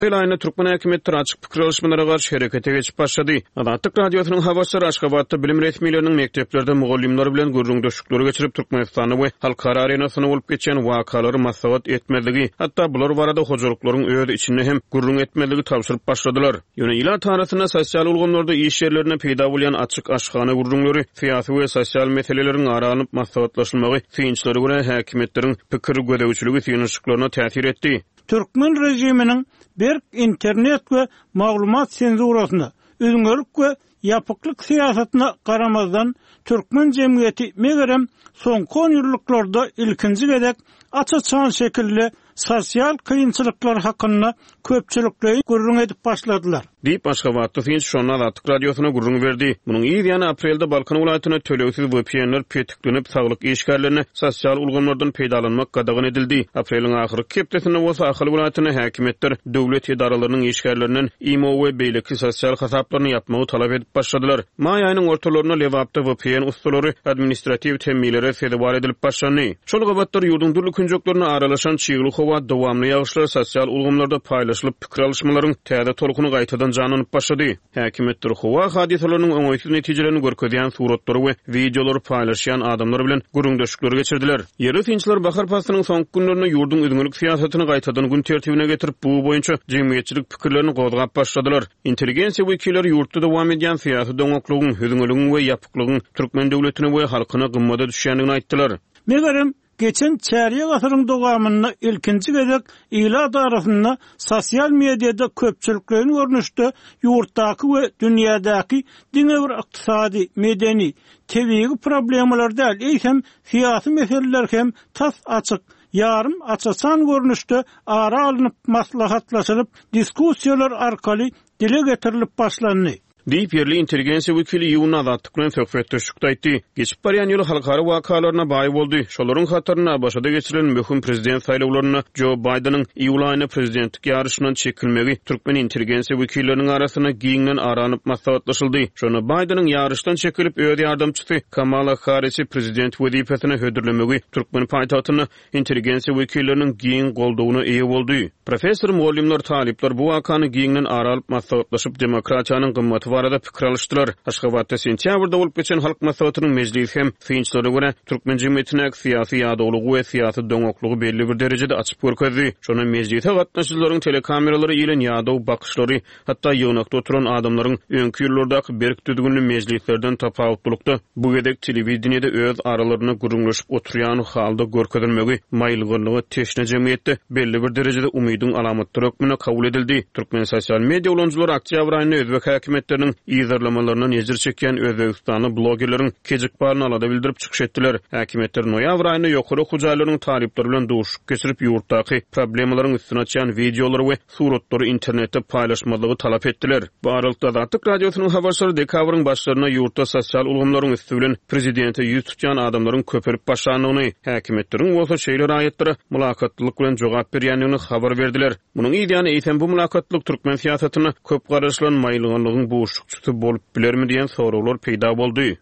Ayna Türkmen häkimetleri açık pikir alışmalara karşı harekete geçip başladı. Azatlyk radiosynyň habarçylary Aşgabatda bilim resmiýetleriniň mekteplerde mugallimler bilen gürrüň döşükleri geçirip Türkmenistany we halkara arenasyna bolup geçen wakalary maslahat etmezligi, hatda bular barada hojalyklaryň öz içinde hem gürrüň etmezligi tapşyryp başladylar. Ýöne ila tarasyna sosial ulgamlarda iş ýerlerine peýda bolan açyk aşgana gürrüňleri fiýasy we sosial meseleleriň aranyp maslahatlaşylmagy fiýinçlere görä häkimetleriň pikir gödäwçiligi fiýinçliklaryna täsir etdi. Türkmen rejiminin berk internet ve maglumat senzurasyna, özüňörlük we ýapyklyk siýasatyna garamazdan Türkmen jemgyýeti megerem soňky 10 ýyllarda ilkinji gedek açyçan şekilde sosial kynçylyklar hakynda köpçülikleri gürrüň edip başladylar. Diýip Aşgabatda fiýinç şonda Azatlyk radiosyna gürrüň berdi. Munyň ýa-da aprelde Balkan welaýatyna töleýsiz VPN-ler petiklenip saglyk işgärlerine sosial ulgamlardan peýdalanmak gadagyn edildi. Apreliň ahyrky hepdesinde bolsa Ahal welaýatyna häkimetler döwlet edaralarynyň işgärlerinden imo we beýleki sosial hasaplaryny ýapmagy talap edip başladylar. Maý aýynyň ortalaryna lewapda VPN ustalary administrativ temmiýlere sedabar edilip başlandy. Şol gabatlar ýurdun durly künjeklerine aralaşan çygyly howa dowamly ýagyşlar sosial ulgamlarda paýlaşylyp pikir alışmalaryň täze tolkuny gaýtadan jananyp başlady. Häkimetler howa hadisalarynyň oňaýsız netijelerini görkezýän suratlary we videolary paýlaşýan adamlar bilen gürrüňdeşikleri geçirdiler. Ýerli fiýinçler bahar pastynyň soňky günlerinde ýurdun özüňlük siýasatyny gaýtadan gün tertibine getirip bu boýunça jemgyýetçilik pikirlerini gozgap başladylar. Intelligensiýa wekilleri ýurtda dowam edýän siýasy doňoklugyň, hüzüňlügiň we ýapyklygyň Türkmen döwletine we halkyna gymmada düşýändigini aýtdylar. Megerem geçen çäriýe gasyryň dowamynda ilkinji gezek ila darasynda sosial mediada köpçüliklerin görnüşde ýurtdaky we dünýädäki diňe bir ykdysady, medeni, tebigi problemler däl, eýsem siýasy meseleler hem tas açyk, yarım açasan görnüşde ara alınıp maslahatlaşyp diskussiýalar arkaly dile getirilip başlandy. Diýip ýerli intelligensiýa wekili ýuwun Azatlyk bilen söhbetde şükdaýtdy. Geçip barýan ýyly halkara wakalaryna baý boldy. Şolaryň hatyryna başada geçirilen möhüm prezident saýlawlaryna Joe Bidenyň iýul aýyna prezidentlik ýarşyndan çekilmegi Türkmen intelligensiýa wekilleriniň arasyna giňden aranyp maslahatlaşyldy. Şonu Bidenyň ýarşdan çekilip öz ýardamçysy Kamala Harris'i prezident wezipesine hödürlemegi Türkmen paýtagyny intelligensiýa wekilleriniň giň goldawyna eýe boldy. Professor mugallimler talipler bu wakany giňden aralyp maslahatlaşyp demokratiýanyň gymmaty barada pikir alışdylar. Aşgabatda sentýabrda bolup geçen halk maslahatynyň mejlisi hem fiýinçlere görä Türkmen jemgyýetine syýasy ýadaglygy we syýasy doňoklugy belli bir derejede açyp görkezdi. Şonu mejlise gatnaşyjylaryň telekameralary ile ýadaw bakışlary, hatda ýoňakda oturan adamlaryň öňkü ýyllardaky berk düzgünli mejlislerden tapawutlukda bu gedek telewizionyada öz aralaryna gürrüňleşip oturýan halda görkezilmegi maýylgylygy teşne jemgyýetde belli bir derejede umydyň alamatlary hökmüne kabul edildi. Türkmen sosial media ulanjylary oktýabr aýyny Özbek häkimetleri ýyzarlamalaryndan ejir çekýän Özbekistany blogerleriň kejik baryny alada bildirip çykyş etdiler. Häkimetler noýabr aýyny ýokary hujaýlaryň talipleri bilen duşup geçirip ýurtdaky problemlaryň üstüne açýan videolary we suratlary internetde paýlaşmalygy talap etdiler. Bu aralykda Azatlyk radiosynyň habarçylary dekabrın başlaryna ýurtda sosial ulgamlaryň üstü bilen prezidente ýüz tutýan adamlaryň köperip başlanyny, häkimetleriň bolsa şeýle raýatlara mülakatlyk bilen jogap berýändigini habar berdiler. Munyň ýa-da eýsem bu mülakatlyk Türkmen siýasatyna köp garaşlan maýylgynyň bu şukçusy bolup bilermi diýen sorawlar peýda boldy.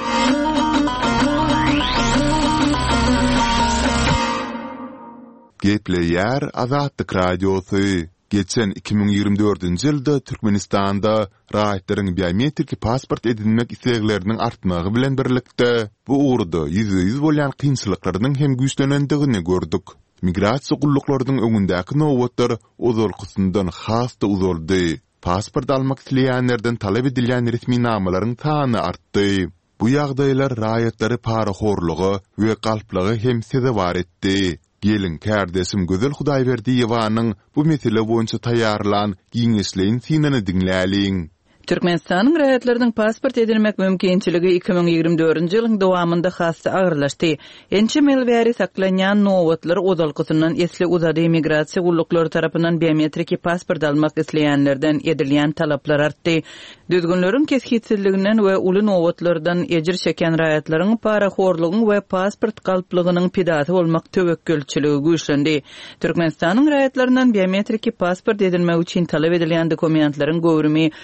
Gepleýär Azatlyk radiosy. Geçen 2024-nji ýylda Türkmenistanda raýatlaryň biometrik pasport edinmek islegleriniň artmagy bilen birlikde bu ugrda ýüz bolýan kynçylyklarynyň hem güýçlenendigini gördük. Migrasiýa gulluklarının öňündäki nowatlar uzalkysyndan hasda uzaldy. Pasport almak isleýänlerden talap edilýän resmi namalaryň sany artdy. Bu ýagdaýlar raýatlary paraxorlugy we galplygy hem sezebar etdi. Gelin kärdesim Gözel Hudaýberdi ýewanyň bu mesele boýunça taýýarlan giňişleýin sinany dinläliň. Türkmenistanyň raýatlarynyň pasport edilmek mümkinçiligi 2024-nji ýylyň dowamynda hasy agyrlaşdy. Ençe melbäri saklanýan nowatlar ozalkysyndan esli uzady migrasiýa gullukları tarapyndan biometrik pasport almak isleýänlerden edilýän talaplar artdy. Düzgünleriň keskitsizliginden we uly nowatlardan ejir çeken raýatlaryň paraxorlugyň we pasport galplygynyň pidasy bolmak töwekkülçiligi güýçlendi. Türkmenistanyň raýatlaryndan biometrik pasport edilmek üçin talap edilýän dokumentlaryň göwrümi şu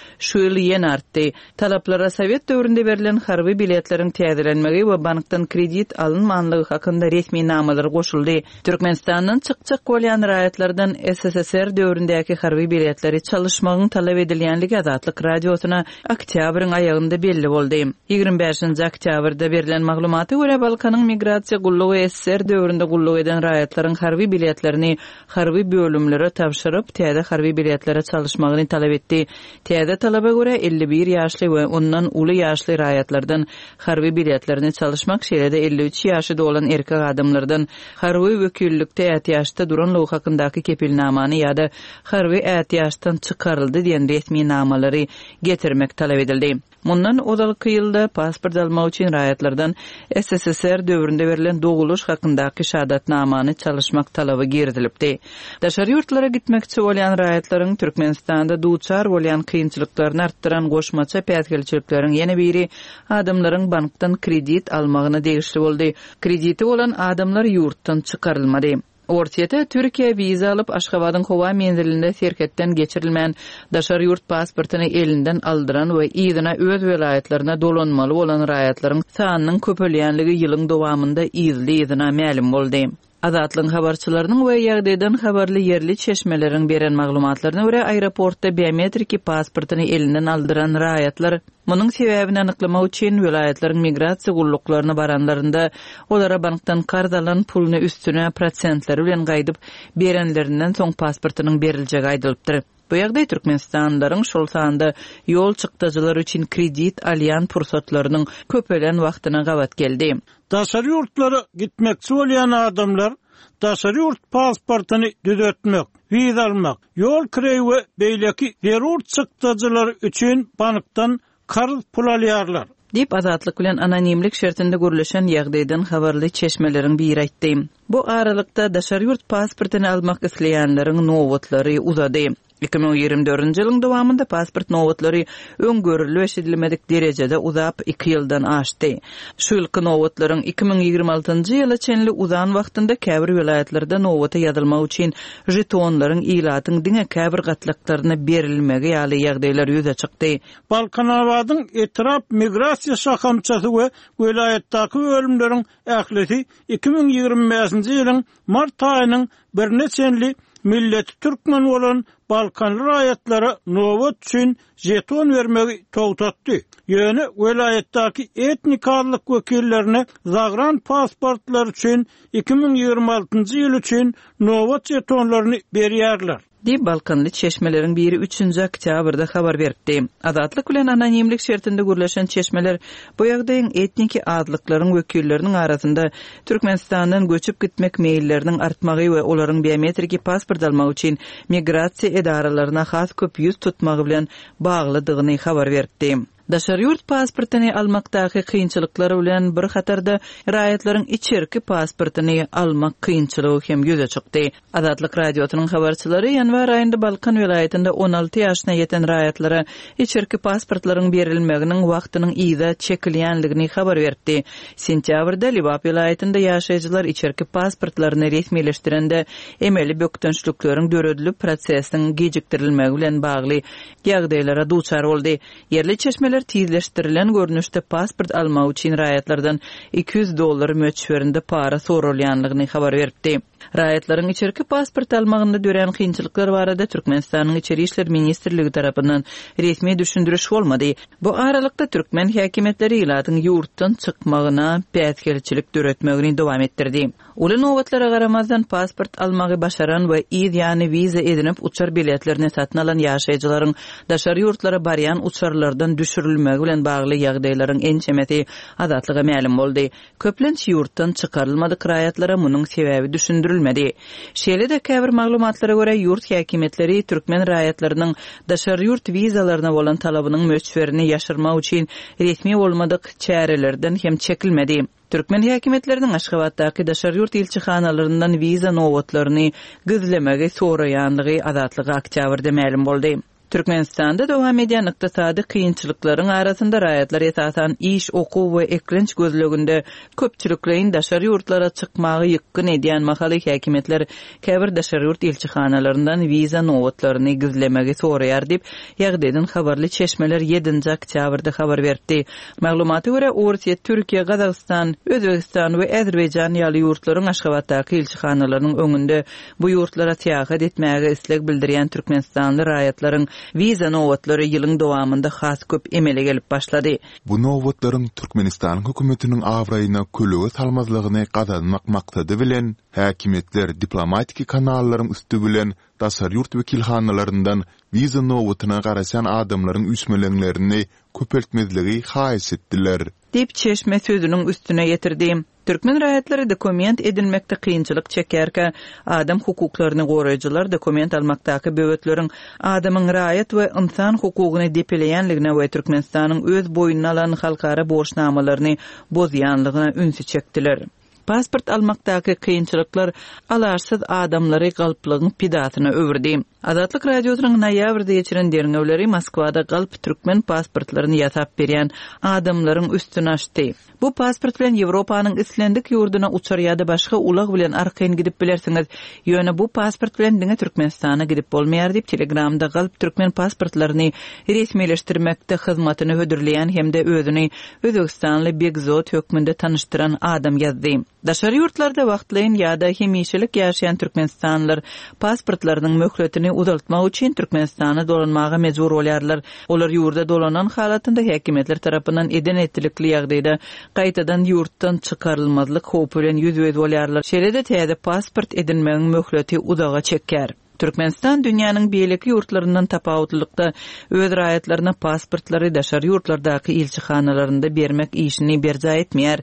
bu ýyl ýene artdy. Talaplara Sowet döwründe berilen harby biletleriň täzelenmegi we bankdan kredit alınmanlygy hakynda resmi namalar goşuldy. Türkmenistanyň çyk-çyk bolýan raýatlardan SSSR döwründäki harby biletleri çalışmagyň talap edilýänligi Azatlyk radiosuna oktýabryň aýagynda belli boldy. 25-nji oktýabrda berilen maglumata görä Balkanyň migrasiýa gullugy SSR döwründe gulluk eden raýatlaryň harby biletlerini harby bölümlere tapşyryp täze harby biletlere çalışmagyny talap etdi. Täze talaba görä 51 ýaşly we ondan uly ýaşly raýatlardan harby biletlerini çalışmak şeýle-de 53 ýaşyda olan erkek adamlardan harby wekillikde ýaşda duranlygy hakyndaky kepilnamany ýa-da harby ýaşdan çykaryldy diýen resmi namalary getirmek talap edildi. Mundan odalyk ýylda pasport almak üçin raýatlardan SSSR döwründe berilen doguluş hakyndaky şahadatnamany çalışmak talaby girdilipdi. Daşary ýurtlara gitmekçi bolýan raýatlaryň Türkmenistanda duçar bolýan kynçylyklaryny artdyran goşmaça päsgelçilikleriň ýene biri adamlaryň bankdan kredit almagyna degişli boldy. Krediti bolan adamlar ýurtdan çykarylmady. Ortiyete Türkiye viza alıp Aşgabatyň Howa menzilinde serketden geçirilmän daşary ýurt pasportyny elinden aldyran we ýygyna öz welaýatlaryna dolanmaly bolan raýatlaryň sanynyň köpelýänligi ýylyň dowamında ýygyna ma'lum boldy. Azatlyň habarçylarynyň we ýagdaýdan habarly yerli çeşmeleriň beren maglumatlaryna görä aeroportda biometriki pasportyny elinden aldyran raýatlar munyň sebäbini anyklamak üçin welaýatlaryň migrasiýa gulluklaryna baranlarynda olara bankdan karz alan puluny üstüne prosentleri bilen gaýdyp berenlerinden soň pasportynyň beriljegi aýdylypdyr. Bu ýagdaý Türkmenistanlaryň şol sanda ýol çykdyjylar üçin kredit alýan pursatlarynyň köpelen wagtyna gabat geldi. Daşary ýurtlara gitmekçi bolýan adamlar daşary ýurt pasportyny düzeltmek, viza almak, ýol kirey we beýleki derur çykdyjylar üçin bankdan karz pul alýarlar. Dip Azatlyk bilen anonimlik şertinde görülen ýagdaýdan habarly çeşmeleriň biri aýtdy. Bu aralykda daşary ýurt pasportyny almak isleýänleriň nowatlary uzady. 2024-nji ýylyň dowamında pasport nowatlary öňgörüli eşidilmedik derejede uzap 2 ýyldan aşdy. Şu ýylky nowatlaryň 2026-njy ýyla çenli uzan wagtynda käbir welaýatlarda nowata ýazylmak üçin jetonlaryň ilatyň diňe käbir gatlaklaryna berilmegi ýaly ýagdaýlar ýüze çykdy. Balkanawadyň etrap migrasiýa şahamçasy we welaýatdaky ölümleriň ählisi 2025-nji ýylyň mart aýynyň birneçenli milleti Türkmen bolan Balkan raýatlara nowat üçin jeton vermegi togtatdy. Ýöne welaýatdaky etnik arlyk wekillerine zagran pasportlar üçin 2026-njy ýyl üçin nowat jetonlaryny berýärler. Di Balkanly çeşmeleriň biri 3-nji oktýabrda habar berdi. Azatlyk bilen anonimlik şertinde görülen çeşmeler bu ýagdaýyň etniki adlyklaryň wekilleriniň arasynda Türkmenistanyň göçüp gitmek meýilleriniň artmagy we olaryň biometriki pasport almak üçin migrasiýa edaralaryna has köp ýüz tutmagy bilen baglydygyny habar berdi. Daşary ýurt pasportyny almakdaky kynçylyklary bilen bir hatarda raýatlaryň içerki pasportyny almak kynçylygy hem ýüze çykdy. Azatlyk radiosynyň habarçylary ýanwar aýynda Balkan welaýatynda 16 ýaşyna ýeten raýatlara içerki pasportlaryň berilmeginiň wagtynyň ýyda çekilýänligini habar berdi. Sentýabrda Libap welaýatynda ýaşaýjylar içerki pasportlaryny resmileşdirende emeli bökdönçlükleriň döredilip prosesiniň gejikdirilmegi bilen bagly ýagdaýlara duçar boldy. Yerli çeşmeler tizleşdirilen görnüşde pasport almak üçin raýatlardan $200 möçberinde para sorulýanlygyny habar berdi. Raýatlaryň içerki pasport almagynda dören kynçylyklar barada Türkmenistanyň Içeri işler ministrligi tarapyndan resmi düşündiriş bolmady. Bu aralykda Türkmen häkimetleri ilatyň ýurtdan çykmagyna päsgelçilik döretmegini dowam etdirdi. Uly nowatlara garamazdan pasport almagy başaran we ýani viza edinip uçar biletlerini satyn alan ýaşaýjylaryň daşary ýurtlara barýan uçarlardan düşürilmegi bilen bagly ýagdaýlaryň ençemeti azatlyga ma'lum boldy. Köplençi ýurtdan çykarylmadyk raýatlara munyň sebäbi düşündirilmedi. Şeýle-de käbir maglumatlara görä ýurt häkimetleri türkmen raýatlarynyň daşary ýurt vizalaryna bolan talabynyň möçberini ýaşyrmak üçin resmi bolmadyk çärelerden hem çekilmedi. Türkmen häkimetleriniň Aşgabatdaky daşary ýurt elçixanalaryndan viza nowatlaryny gizlemegi soraýanlygy azatlyga oktýabrda ma'lum boldy. Türkmenistanda dowam edýän ykdysady kynçylyklaryň arasynda raýatlar esasan iş, okuw we eklenç gözleginde köpçüliklerin daşary ýurtlara çykmagy ýykyn edýän mahaly häkimetler käbir daşary ýurt elçihanalарyndan wiza nowatlaryny gizlemegi soraýar diýip ýagdaýdan habarly çeşmeler 7-nji oktýabrda habar berdi. Maglumaty görä Orsiýa, Türkiýe, Gazagystan, Özbegistan we Äzerbeýjan ýaly ýurtlaryň Aşgabatdaky elçihanalarynyň öňünde bu ýurtlara täýat etmäge isleg bildirýän Türkmenistanly raýatlaryň wiza nowatlary ýylyň dowamında has köp emele gelip başlady. Bu nowatlaryň Türkmenistan hökümetiniň awraýyna kölege salmazlygyny gazanmak maksady bilen häkimetler diplomatik kanallaryň üstü bilen daşary ýurt wekilhanalarynyň wiza nowatyna garaşan adamlaryň üsmelenlerini köpeltmezligi haýys etdiler. Dip çeşme sözünün üstüne getirdi. Türkmen raýatlary dokument edinmekde kynçylyk çekerkä adam hukuklaryny goraýjylar dokument almakdaky böwetleriň adamyň raýat we insan hukugyny depeleýänligine we Türkmenistanyň öz boýuna alan halkara borçnamalaryny bozýanlygyna ünsü çekdiler. Pasport almakdaky kynçylyklar alarsyz adamlary galplygyň pidatyna öwürdi. Azatlyk radiosynyň noýabrda geçiren dernewleri Moskwada galp türkmen pasportlaryny ýasap berýän adamlaryň üstüne açdy. Bu pasport bilen Ýewropanyň islendik ýurduna uçar ýa-da başga ulag bilen arkayn gidip bilersiňiz. Ýöne bu pasport bilen diňe Türkmenistana gidip bolmaýar diýip Telegramda galp türkmen pasportlaryny resmileşdirmekde hyzmatyny hödürleýän hemde özüni Özbegistanly Begzot hökmünde tanıştyran adam ýazdy. Daşary ýurtlarda wagtlaýyn ýa-da hemişelik ýaşaýan türkmenistanlylar pasportlarynyň möhletini uzaltmak üçin Türkmenistana dolanmaga mejbur bolýarlar. Olar ýurda dolanan halatynda häkimetler tarapyndan eden etdilikli ýagdaýda gaýtadan ýurtdan çykarylmazlyk howpy bilen ýüzüz bolýarlar. Şeýle-de täze pasport edinmegiň möhleti uzaga çeker. Türkmenistan dünýäniň beýleki ýurtlaryndan tapawutlykda öz raýatlaryna pasportlary daşary ýurtlardaky elçihanalaryna bermek işini berja etmeýär.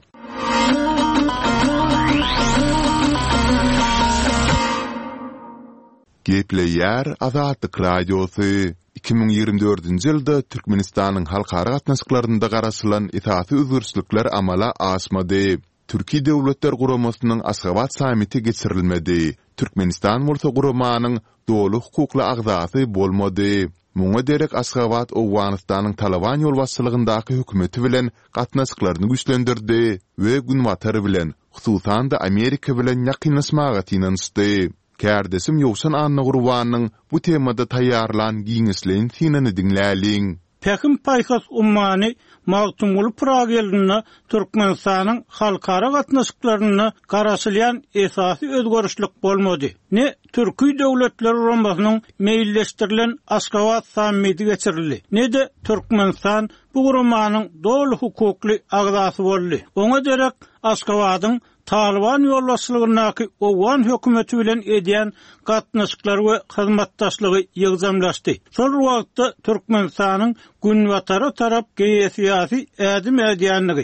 Gepleýär Azatlyk radiosy 2024-nji ýylda Türkmenistanyň halkara gatnaşyklарynda garaşylan esasy özgürçlikler amala aşmady. Türkiýe Döwletler Guramasynyň Aşgabat samiti geçirilmedi. Türkmenistan bolsa guramanyň dowly hukukly agzasy bolmady. Muňa derek Aşgabat Owganystanyň Taliban ýolbaşçylygyndaky hökümeti bilen gatnaşyklaryny güçlendirdi we günwatary bilen, hususan da Amerika bilen ýakynlaşmaga tinanşdy. Kärdesim ýowsan Anna Gurbanyň bu temada taýýarlan giňişleýin tinany dinläliň. Pekin paýkas ummany Magtumul Pragelini Türkmenistanyň halkara gatnaşyklaryny garaşylýan esasy özgörüşlik bolmady. Ne Türkiýe Döwletleri Guramasynyň meýilleşdirilen Aşgabat samiti geçirildi. Ne de Türkmenistan bu guramanyň dowly hukukly agzasy boldy. Oňa derek Aşgabatyň Taliban ýolbaşçylygynaky Owgan hökümeti bilen edýän gatnaşyklary we hyzmatdaşlygy ýygzamlaşdy. Şol wagtda Türkmenistanyň günwatary tarap geýesiýasy ädim edýänligi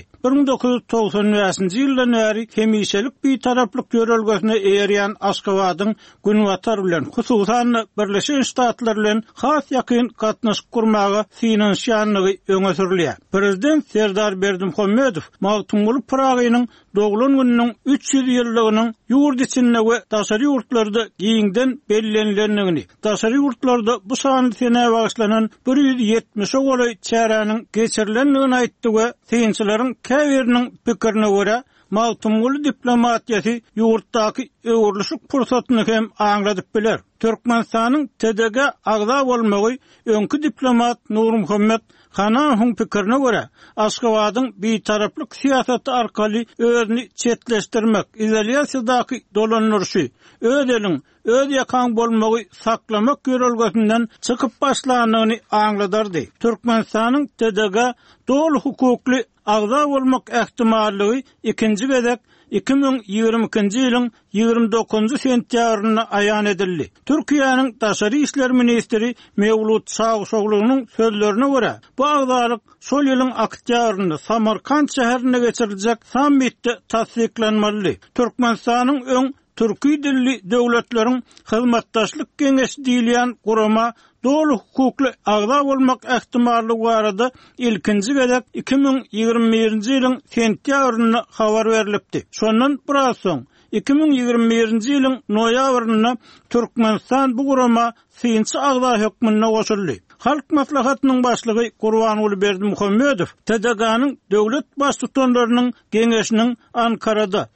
1995-nji ýyldan bäri hemişelik bir taraplyk görelgesine eýerýän Aşgabatyň günwatar bilen hususan Birleşik Ştatlar bilen has ýakyn gatnaşyk kurmagy finansiýanlygy öňe sürilýär. Prezident Serdar Berdimuhammedow Magtumul Pragynyň doglan gününiň 300 ýyllygynyň ýurt içinde we daşary ýurtlarda giňden bellenlenligini, daşary ýurtlarda bu sany sene bagyşlanan 170 goly çäräniň geçirilenligini aýtdy we synçylaryň käbiriniň pikirine görä Magtumul diplomatiýasy ýurtdaky öwürlüşik pursatyny hem aňladyp biler. Türkmenistanyň TDG agza bolmagy öňkü diplomat Nurmuhammed Hanaň pikirine görä Aşgabatyň bir taraplyk siýasaty arkaly özüni çetleşdirmek, izolasiýadaky dolanýarşy, öz eliň öz ýakan bolmagy saklamak görelgesinden çykyp başlanyny aňladardy. Türkmenistanyň TDG dowly hukukly agza bolmak ähtimallygy ikinji gezek 2022-nji ýylyň 29 sentýabryna aýan edildi. Türkiýanyň Daşary işler ministri Mevlut Sagşoglunyň sözlerine görä, bu agzalyk şol ýylyň oktýabryna Samarkand şäherine geçiriljek sammitde tasdiklenmeli. Türkmenistanyň öň türki dilli döwletleriň hyzmatdaşlyk geňeşi diýilýän gurama dowly hukukly agza bolmak ähtimallygy barada ilkinji gezek 2021-nji ýylyň sentýabryna habar berilipdi. Şondan biraz soň 2021-nji ýylyň noýabryna Türkmenistan bu gurama Sinçi Agda hökmüne goşuldy. Halk maslahatynyň başlygy Gurbanuly Berdimuhammedow TDG-nyň döwlet baş tutanlarynyň geňeşiniň Ankarada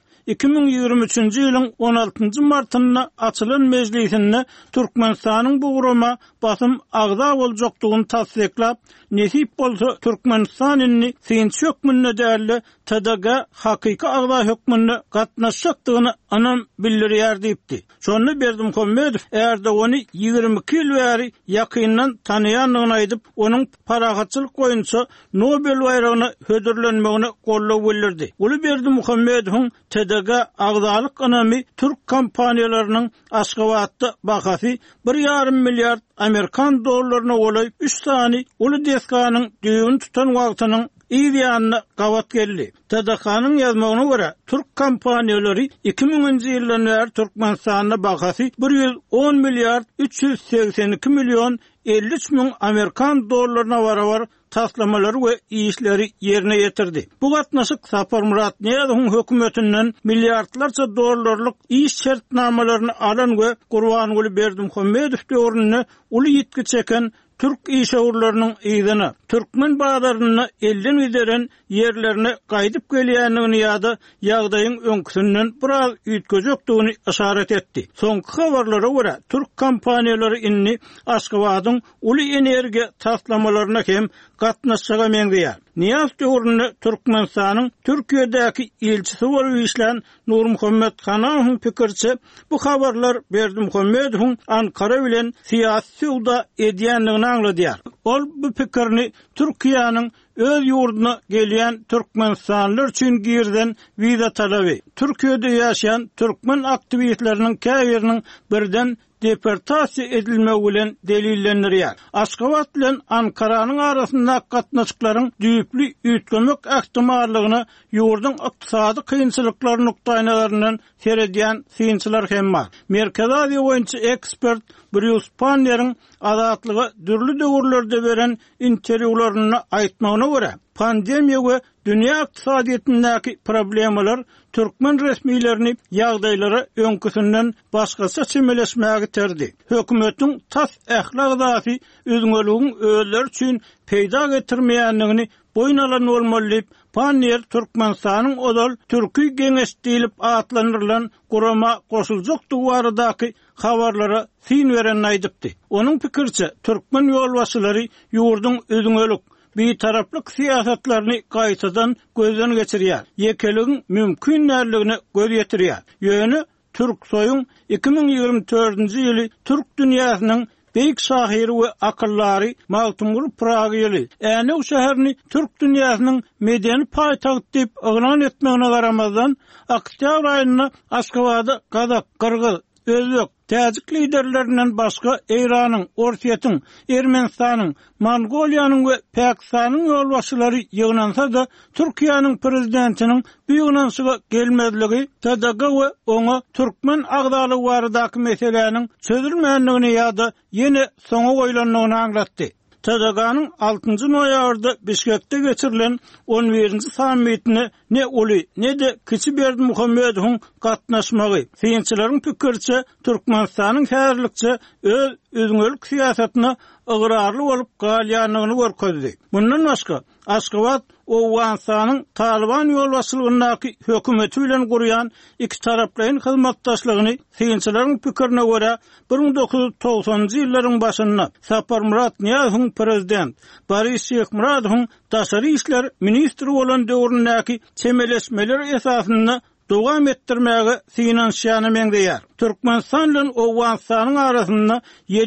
2023-nji ýylyň 16-njy martyna açylan mejlisinde Türkmenistanyň bu gurama basym agda boljakdygyny tasdiklap, nesip bolsa Türkmenistan inni Sinçi hökmüne däli TDG hakyky agda hökmüne gatnaşjakdygyny anam bildirýär diýipdi. Şonu Berdimuhammedow eğer de onu 22 ýyl bäri ýakyndan tanaýanlygyny aýdyp, onuň paragatçylyk boýunça Nobel bayragyna hödürlenmegine gollap bildirdi. Uly Berdimuhammedowyň TDG agdalyk anamy Türk kompaniýalarynyň Aşgabatda bahasy 1,5 milliard Amerikan dollaryna golayıp 3 tany uly deskanyň düýbüni tutan wagtynyň İýanna gawat geldi. TDG-nyň ýazmagyna görä, Türk kompaniýalary 2000-nji ýyldan bäri Türkmenistana bahasy 110 milliard 382 milyon 53 min Amerikan dollaryna barabar taslamalary we işleri yerine ýetirdi. Bu gatnaşyk Sapar Murat Niýazowyň hökümetinden milliardlarça dollarlyk iş şertnamalaryny alan we Gurbanuly Berdimuhammedow döwründe uly ýetki çeken Türk işäwürleriniň ýygyny, Türkmen bagdaryny elden gideren yerlerine gaýdyp gelýändigini ýa-da ýagdaýyň öňküsinden biraz ýetgejakdygyny işaret etdi. Soňky habarlara görä, Türk kompaniýalary inni Aşgabatyň uly energiýa taslamalaryna hem gatnaşjaga meňdýär. Niýaz döwründe Türkmenistanyň Türkiýedäki elçisi bolup işlän Nurmuhammed Hanawyň pikirçe, bu habarlar Berdimuhammedowyň Ankara bilen siýasy sowda edýändigini aňladýar. Ol bu pikirni Türkiýanyň öz ýurduna gelýän Türkmenistanlylar üçin girden wiza talaby, Türkiýede ýaşaýan türkmen aktivistleriniň käbiriniň birden deportasiýa edilmegi bilen delillendirýär. Aşgabat bilen Ankaranyň arasynda gatnaşyklaryň düýpli üýtgemek ähtimallygyny ýurduň ykdysady kynçylyklary nukdaýyndan seredýän synçylar hem bar. Merkez Aziýa boýunça ekspert Bruce Panner'in azatlygy dürli döwürlerde beren interwýularyny aýtmagyna görä, pandemiýa we dünýä ykdysadyýetindäki problemalar Türkmen resmiýlerini ýagdaýlara öňküsinden başgaça çemeleşmäge terdi. Hökümetiň tas ählak dafi özüňeligiň öýler üçin peýda getirmeýändigini boyun alan bolmaly. Panner Türkmenistanyň odal Türki geňeş diýilip atlanyrlan gurama goşuljakdygy baradaky habarlara sin beren aýdypdy. Onuň pikirçe, Türkmen ýolbaşçylary ýurduň özüňelik bir taraplyk siýasatlaryny gaýtadan gözden geçirýär. Ýekeligiň mümkin nälerligini göz ýetirýär. Ýöne Türk soýuň 2024-nji ýyly Türk dünýäsiniň beýik şahyry we akyllary Magtumul Pragyly äne o şäherni Türk dünýäsiniň medeni paýtagy diýip oglan etmegine garamazdan oktýabr aýyna Aşgabada Kazak, Kyrgyz, Özbek, Täjik liderlerinden başga Iranyň, Orsiýatyň, Ermenistanyň, Mongoliýanyň we Pakistanyň ýolbaşçylary ýygnansada da Türkiýanyň prezidentiniň bu ýygnansyga gelmezligi TDG we oňa türkmen agdalygy baradaky meseleniň çözülmeýändigini ýa-da ýene soňa goýulandygyny aňlatdy. TDG-nyň 6-njy noýabrda Bişkekde geçirilen 11-nji sammitine ne uly ne de Kiçi Berdimuhammedowyň gatnaşmagy. Synçylaryň pikirçe, Türkmenistanyň häzirlikçe öz özüňelik siýasatyna ıgrarly bolup galýanlygyny görkezdi. Bundan başga Aşgabat Owganistanyň Taliban ýolbaşçylygyndaky hökümeti bilen gurýan iki taraplyň hyzmatdaşlygyny synçylaryň pikirine görä 1990-njy ýyllaryň başynda Sapar Murat Niýazowyň prezident Boris Şeýkhmuradowyň daşary işler ministri bolan döwründäki çemeleşmeler esasynda dowam etdirmäge finansiýany meňdeýär. Türkmenistan bilen Owganistanyň arasynda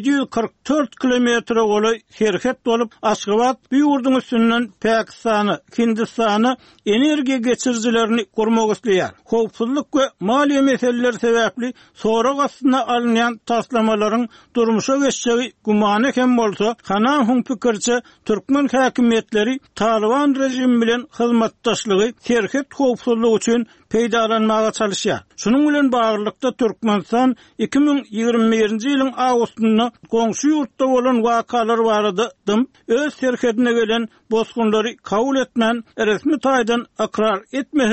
744 kilometre goly herket bolup, Aşgabat bu ýurduň üstünden Pakistany, Hindistany energiýa geçirjilerini gurmak isleýär. Howpsuzlyk we maliýe meseleleri sebäpli sonra gastyna alynýan taslamalaryň durmuşa geçýägi gumany hem bolsa, Hanawyň pikirçe türkmen häkimetleri Taliban rejimi bilen hyzmatdaşlygy herket howpsuzlygy üçin peýdalanmaga çalışýar. Şunun bilen baglanykda Türkmenistan 2021-nji ýylyň awgustynda goňşy ýurtda bolan wakalar barada öz herketine gelen bozgunlary kabul etmän resmi taýdan akrar etmese de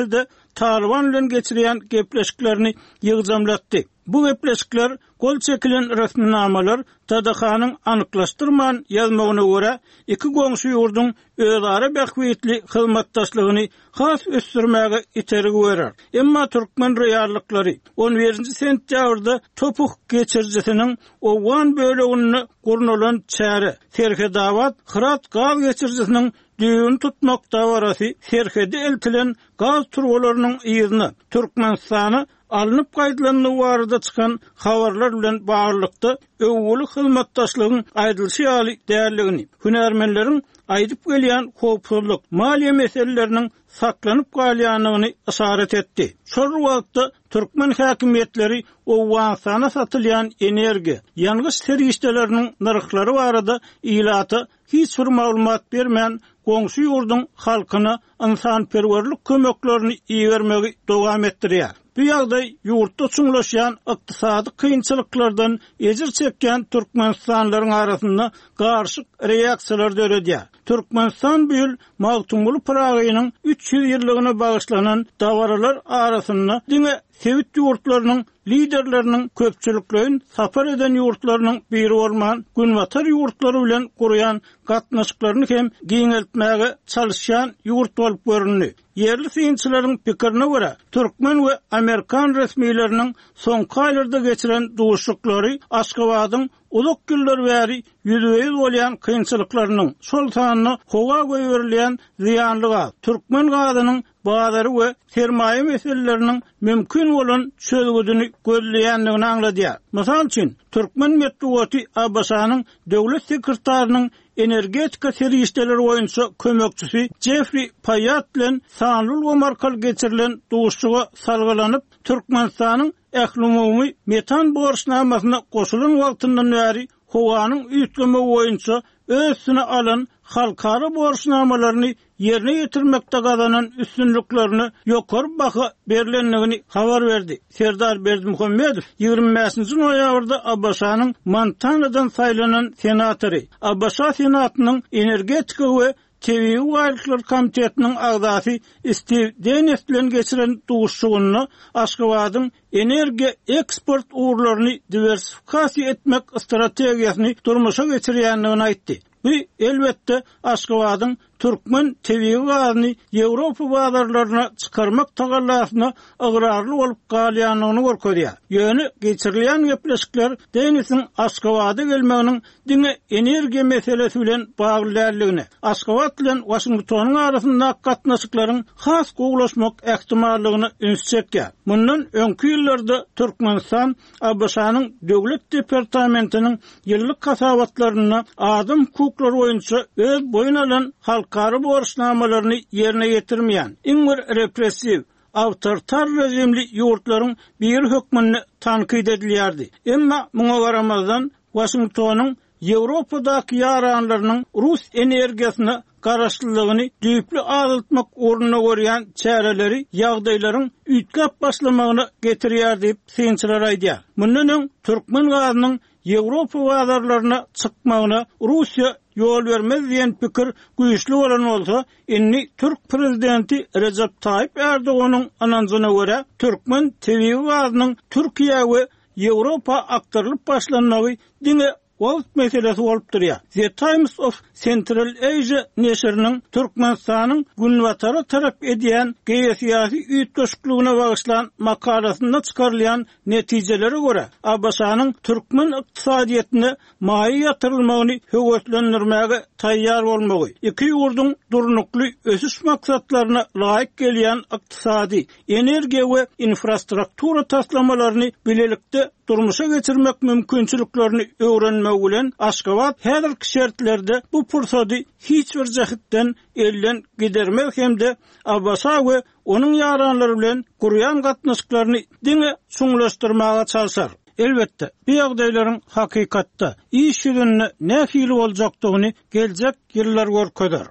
Taliban bilen geçirilen gepleşiklerini ýygyjamlatdy. Bu gepleşikler gol çekilen resminamalar Tadahanyň anyklaşdyrman ýazmagyna görä iki goňşy ýurdun özara bähwetli hyzmatdaşlygyny has ösdürmäge iterig berer. Emma türkmen reýarlyklary 11-nji sentýabrda Topuk geçirjisiniň Owan bölegini gurnulan çäre Serhedawat Hırat gaz geçirjisiniň düýün tutmak dawarasy Serhede eltilen gaz turgalarynyň ýyzyny Türkmenistany alınıp gaýdylanyny barada çykan habarlar bilen baglykda öwgüli hyzmatdaşlygyň aýdylşy ýaly därligini, hünärmenleriň aýdyp gelýän howpsuzlyk, maliýe meseleleriniň saklanyp galýanyny işaret etdi. Şol wagtda türkmen häkimetleri Owwansana satylýan energiýa, ýalňyş sergiçleriniň narhlary barada ýylaty hiç bir maglumat bermän goňşy ýurdun halkyna insanperwerlik kömeklerini iýermegi dowam etdirýär. Bu ýagdaý ýurtda çuňlaşýan ykdysady kynçylyklardan ejir çekýän türkmenistanlaryň arasynda garşyk reaksiýalar döredýär. Türkmenistan bu ýyl Magtumul Pragynyň 300 ýyllygyna bagyşlanan dawaralar arasynda diňe Sewit ýurtlarynyň liderleriniň köpçüliklerini sapar eden ýurtlarynyň biri bolman Günwatar ýurtlary bilen gurýan gatnaşyklaryny hem giňeltmäge çalışýan ýurt bolup görünýär. Yerli synçylaryň pikirine görä, türkmen we Amerikan resmiýetleriniň soňky aýlarda geçiren duşuklary Aşgabatyň uzak ýyllar bäri ýüzüýiz bolýan kynçylyklarynyň şol sanyny howa goýberýän ziýanlyga türkmen gazynyň bazary we sermaýe meseleleriniň mümkin bolan çözgüdüni gözleýändigini aňladýar. Mysal üçin, türkmen medeniýeti Abbasanyň döwlet sekretarinyň energetika sergiçleri boýunça kömekçisi Jeffrey Payat bilen sanly gomarkal geçirilen duşuga salgylanyp Türkmenistanyň ählumumy metan borçnamasyna goşulan wagtyndan bäri howanyň üýtleme boýunça özüne alan halkara borçnamalaryny yerine ýetirmekde gazanan üstünlüklerini ýokary baha berilenligini habar berdi. Serdar Berdimuhammedow 25-nji noýabrda Abbasanyň Montana'dan saýlanan senatory, Abbasa senatynyň energetika we Tebii Gaýlyklar Komitetiniň agzasy Steve Dennis bilen geçiren duşugyny Aşgabatyň energiýa eksport uğurlaryny diversifikasiýa etmek strategiýasyny durmuşa geçirýändigini aýtdy. Bu elbette Aşgabatyň türkmen tebii gazyny Ýewropa bazarlaryna çykarmak tagallasyna agrarly bolup galýanyny görkezýär. Ýöne geçirilen gepleşikler Denisiň Aşgabata gelmeginiň diňe energiýa meselesi bilen baglanýanlygyny, Aşgabat bilen Washingtonyň arasynda gatnaşyklaryň has gowlaşmak ähtimallygyny üns çekýär. Mundan öňki ýyllarda Türkmenistan Abbasanyň döwlet departamentiniň ýyllyk kasabatlaryna adam hukuklary boýunça öz boýuna alan halkara borçnamalaryny ýerine ýetirmeýän, iňir repressiw, awtoritar rejimli ýurtlaryň bir hökmüni tankyd edilýärdi. Emma muňa garamazdan Washingtonyň Ýewropadaky ýaranlarynyň Rus energiýasyna garaşlygyny düýpli azaltmak ornuna görýän çäreleri ýagdaýlaryň üýtgap başlamagyna getirýär diýip synçylar aýdýar. Mundan öň türkmen gazynyň Ýewropa bazarlaryna çykmagyna Russiýa ýol bermez diýen pikir güýçli bolan bolsa, inni Türk prezidenti Recep Tayyip Erdoğanyň ananjyna görä, türkmen tebii gazynyň Türkiýe we Ýewropa aktarlyp başlanmagy diňe wagt meselesi bolup durýar. The Times of Central Asia neşriniň Türkmenistanyň Günwatara tarap edýän geýsiýasy üýtgeşikligine bagyşlan makalasynda çykarylýan netijelere görä, Abbasanyň türkmen ykdysadyetine maýy ýatyrylmagyny höwetlendirmäge taýýar bolmagy, iki ýurdun durnukly ösüş maksatlaryna laýyk gelýän ykdysady, energiýa we infrastruktura taslamalaryny bilelikde durmuşa geçirmek mümkinçiliklerini öwrenmek bilen Aşgabat häzirki şertlerde bu pursaty hiç bir jahitden elden gidermek hemde Abbasa we onun ýaranlary bilen gurýan gatnaşyklaryny diňe çuňlaşdyrmaga çalşar. Elbette, bu ýagdaýlaryň hakykatda iş ýüzünde nähili boljakdygyny geljek ýyllar görkezler.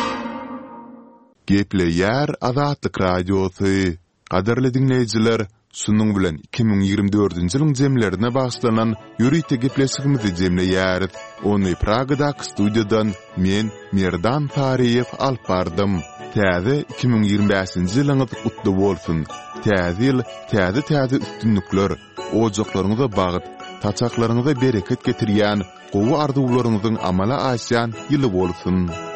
Gepleýär Azatlyk radiosy. Gaderli dinleýijiler, Şunun bilen 2024-nji ýylyň jemlerine bagşlanan ýürüýte gepleşigimizi jemleýäris. Ony Pragadaky studiýadan men Merdan Tariýew alyp bardım. Täze 2025-nji ýylyňyz utly bolsun. Täze ýyl, täze üstünlükler, ojaklaryňyza bagyt, taçaklaryňyza bereket getirýän, gowy arzuwlaryňyzyň amala aşýan ýyly bolsun.